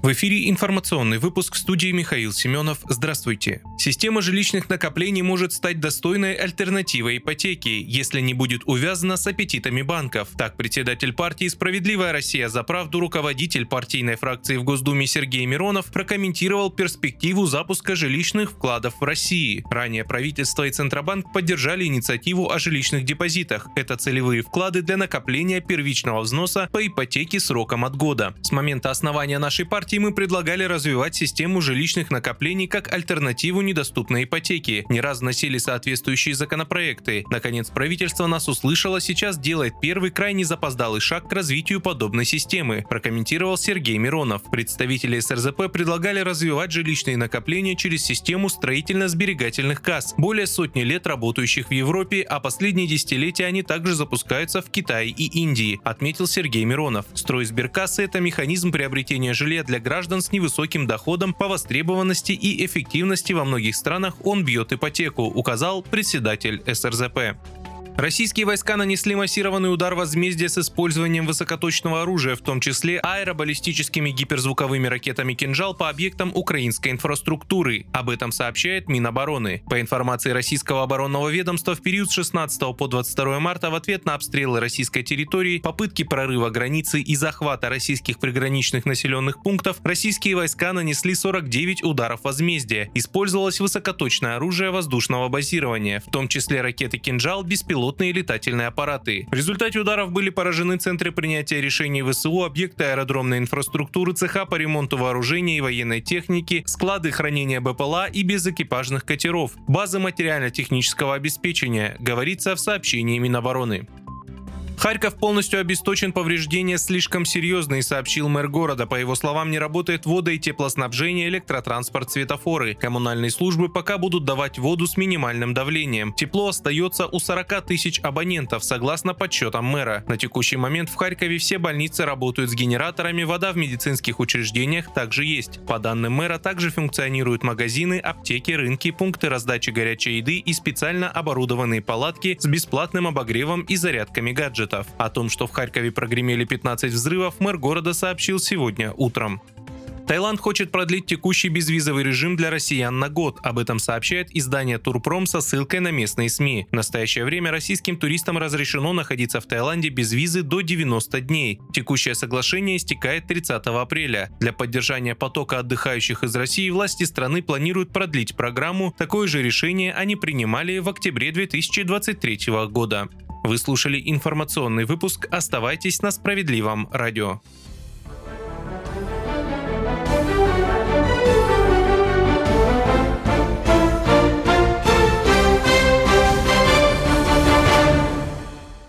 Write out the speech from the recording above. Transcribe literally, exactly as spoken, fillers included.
В эфире информационный выпуск, в студии Михаил Семенов. Здравствуйте. Система жилищных накоплений может стать достойной альтернативой ипотеке, если не будет увязана с аппетитами банков. Так председатель партии «Справедливая Россия за правду», руководитель партийной фракции в Госдуме Сергей Миронов прокомментировал перспективу запуска жилищных вкладов в России. Ранее правительство и Центробанк поддержали инициативу о жилищных депозитах. Это целевые вклады для накопления первичного взноса по ипотеке сроком от года. С момента основания нашей партии мы предлагали развивать систему жилищных накоплений как альтернативу недоступной ипотеке. Не раз вносили соответствующие законопроекты. Наконец, правительство нас услышало, сейчас делает первый крайне запоздалый шаг к развитию подобной системы, прокомментировал Сергей Миронов. Представители эс эр зэ пэ предлагали развивать жилищные накопления через систему строительно-сберегательных касс, более сотни лет работающих в Европе, а последние десятилетия они также запускаются в Китае и Индии, отметил Сергей Миронов. Стройсберкассы – это механизм приобретения жилья для граждан с невысоким доходом, по востребованности и эффективности во многих странах он бьет ипотеку, указал председатель эс эр зэ пэ. Российские войска нанесли массированный удар возмездия с использованием высокоточного оружия, в том числе аэробаллистическими гиперзвуковыми ракетами «Кинжал» по объектам украинской инфраструктуры. Об этом сообщает Минобороны. По информации российского оборонного ведомства, в период с шестнадцатого по двадцать второе марта в ответ на обстрелы российской территории, попытки прорыва границы и захвата российских приграничных населенных пунктов, российские войска нанесли сорок девять ударов возмездия. Использовалось высокоточное оружие воздушного базирования, в том числе ракеты «Кинжал», беспилотные летательные аппараты. В результате ударов были поражены центры принятия решений вэ эс у, объекты аэродромной инфраструктуры, цеха по ремонту вооружения и военной техники, склады хранения бэ пэ эл а и безэкипажных катеров, базы материально-технического обеспечения, говорится в сообщении Минобороны. Харьков полностью обесточен, повреждения слишком серьезные, сообщил мэр города. По его словам, не работает водо- и теплоснабжение, электротранспорт, светофоры. Коммунальные службы пока будут давать воду с минимальным давлением. Тепло остается у сорока тысяч абонентов, согласно подсчетам мэра. На текущий момент в Харькове все больницы работают с генераторами, вода в медицинских учреждениях также есть. По данным мэра, также функционируют магазины, аптеки, рынки, пункты раздачи горячей еды и специально оборудованные палатки с бесплатным обогревом и зарядками гаджетов. О том, что в Харькове прогремели пятнадцать взрывов, мэр города сообщил сегодня утром. Таиланд хочет продлить текущий безвизовый режим для россиян на год. Об этом сообщает издание Турпром со ссылкой на местные СМИ. В настоящее время российским туристам разрешено находиться в Таиланде без визы до девяноста дней. Текущее соглашение истекает тридцатого апреля. Для поддержания потока отдыхающих из России власти страны планируют продлить программу. Такое же решение они принимали в октябре две тысячи двадцать третьего года. Вы слушали информационный выпуск. Оставайтесь на Справедливом радио.